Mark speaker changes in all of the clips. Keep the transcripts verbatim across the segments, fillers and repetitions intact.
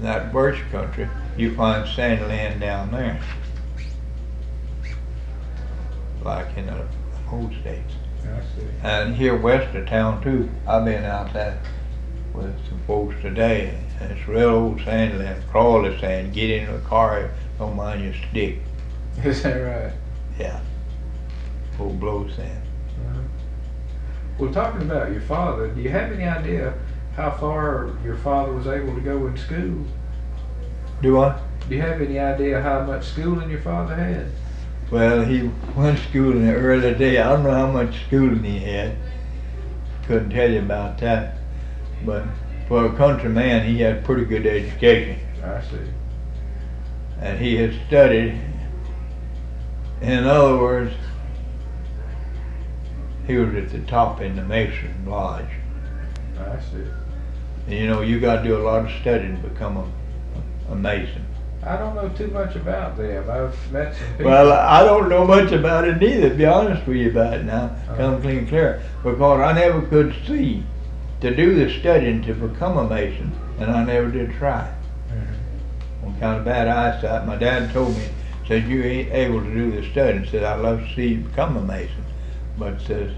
Speaker 1: in that birch country, you find sand land down there, like in the old states.
Speaker 2: I see.
Speaker 1: And here west of town too, I've been out there with some folks today, and it's real old sand land, crawler sand, get in the car, don't mind your stick.
Speaker 2: Is that right?
Speaker 1: Yeah, old blow sand.
Speaker 2: Uh-huh. Well, talking about your father, do you have any idea how far your father was able to go in school?
Speaker 1: Do I?
Speaker 2: Do you have any idea how much schooling your father had?
Speaker 1: Well, he went to school in the early day. I don't know how much schooling he had. Couldn't tell you about that. But for a country man, he had pretty good education.
Speaker 2: I see.
Speaker 1: And he had studied. In other words, he was at the top in the Mason Lodge.
Speaker 2: I see.
Speaker 1: And you know, you got to do a lot of studying to become a, a Mason.
Speaker 2: I don't know too much about them. I've met some people.
Speaker 1: Well, I don't know much about it neither, to be honest with you about it now.
Speaker 2: Uh-huh.
Speaker 1: Come clean clear. Because I never could see to do the studying to become a Mason, and I never did try.
Speaker 2: Mm-hmm.
Speaker 1: On kind of bad eyesight, my dad told me, said, you ain't able to do the studying. Said, I'd love to see you become a Mason. But says,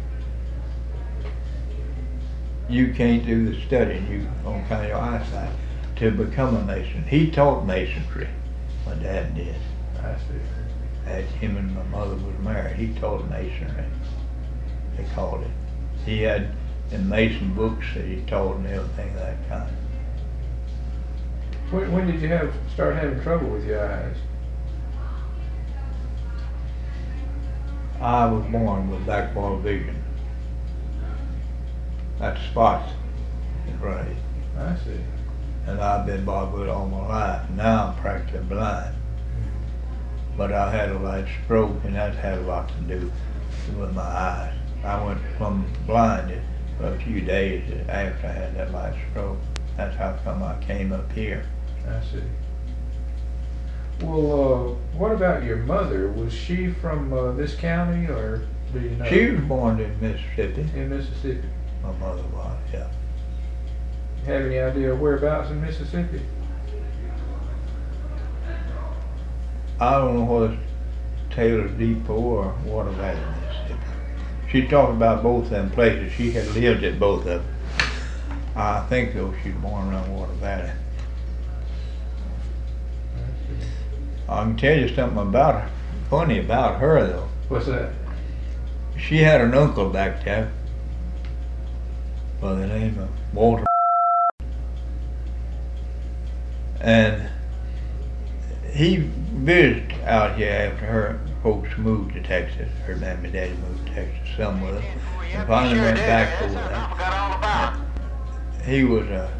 Speaker 1: you can't do the studying, you on kind of your eyesight, to become a Mason. He taught masonry, my dad did.
Speaker 2: I see.
Speaker 1: As him and my mother was married, he taught masonry, they called it. He had in Mason books that he taught and everything of that kind.
Speaker 2: When, when did you have start having trouble with your eyes?
Speaker 1: I was born with back bar vision. That's spots in front of you.
Speaker 2: I see.
Speaker 1: And I've been bothered with it all my life. Now I'm practically blind. But I had a light stroke, and that had a lot to do with my eyes. I went from blinded for a few days after I had that light stroke. That's how come I came up here.
Speaker 2: I see. Well, uh, what about your mother? Was she from uh, this county, or do you know?
Speaker 1: She was born in Mississippi.
Speaker 2: In Mississippi.
Speaker 1: My mother was, yeah.
Speaker 2: Have any idea whereabouts in Mississippi?
Speaker 1: I don't know whether it's Taylor's Depot or Water Valley, Mississippi. She talked about both them places. She had lived at both of them. I think though she was born around Water Valley. I can tell you something about her, funny about her though.
Speaker 2: What's that?
Speaker 1: She had an uncle back there by the name of Walter. And he visited out here after her folks moved to Texas. Her mammy and daddy moved to Texas, some with them. And finally went back over there. He was a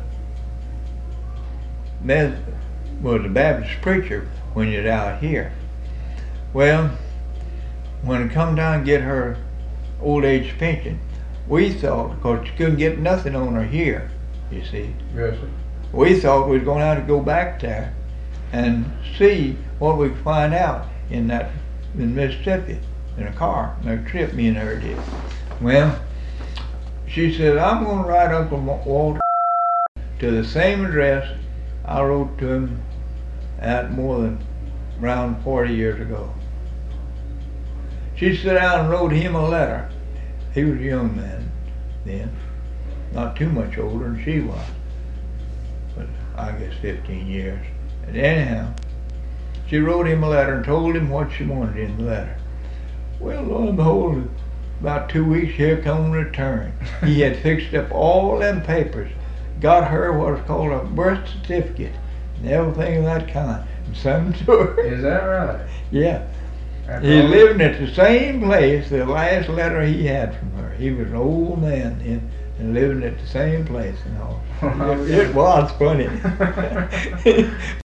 Speaker 1: was a Baptist preacher when he was out here. Well, when it come down to get her old age pension, we thought, because she couldn't get nothing on her here, you see.
Speaker 2: Yes, sir.
Speaker 1: We thought we was going to have to go back there and see what we could find out in that in Mississippi in a car, in a trip me and her did. Well, she said, I'm going to write Uncle Walter to the same address I wrote to him at more than around forty years ago. She sat down and wrote him a letter. He was a young man then, not too much older than she was, but I guess fifteen years. And anyhow, she wrote him a letter and told him what she wanted in the letter. Well, lo and behold, about two weeks here come return. He had fixed up all them papers, got her what's called a birth certificate and everything of that kind, and sent them to her.
Speaker 2: Is that right?
Speaker 1: Yeah.
Speaker 2: After
Speaker 1: He
Speaker 2: all
Speaker 1: living at the same place the last letter he had from her. He was an old man then and living at the same place and all. It, it was funny.